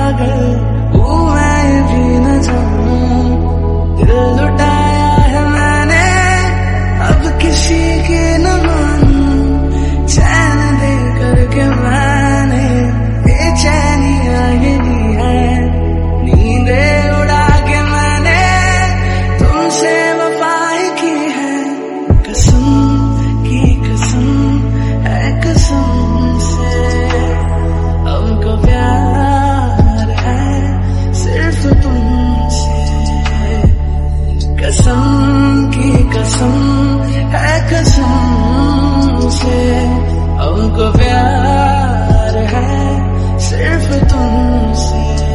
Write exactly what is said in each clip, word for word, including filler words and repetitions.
पागल हूँ मैं ये भी न जानूं, दिल लुटाया है मैंने अब किसी की न मानूं, चैन दे करके मैंने बेचैनियां ये ली है, नींदे उड़ा के मैंने तुमसे वफाई की है, कसम की कसम है कसम से हमको प्यार है सिर्फ तुमसे, कसम की कसम है कसम से हमको प्यार है सिर्फ तुमसे।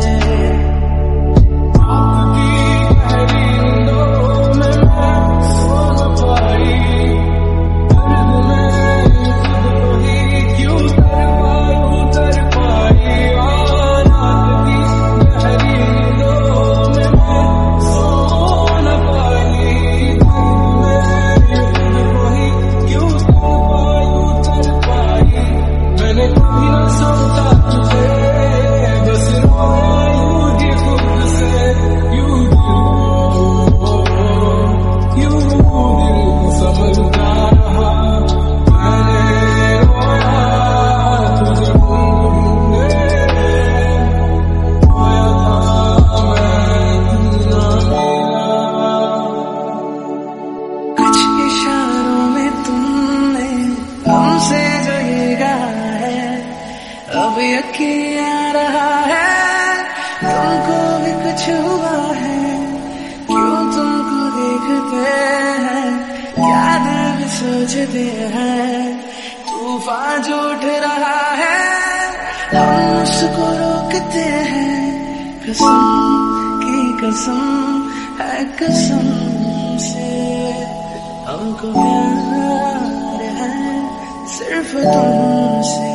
अब यकीन आ रहा है तुमको भी कुछ हुआ है, क्यों तुमको देखते हैं क्या दिल सोचते हैं, तूफान जो उठ रहा है हम उसको रोकते हैं, कसम की कसम है कसम से हमको प्यार है सिर्फ तुमसे,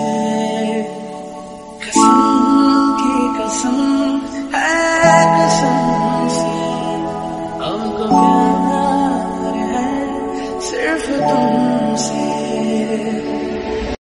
कसम है कसम से हमको प्यार है सिर्फ तुम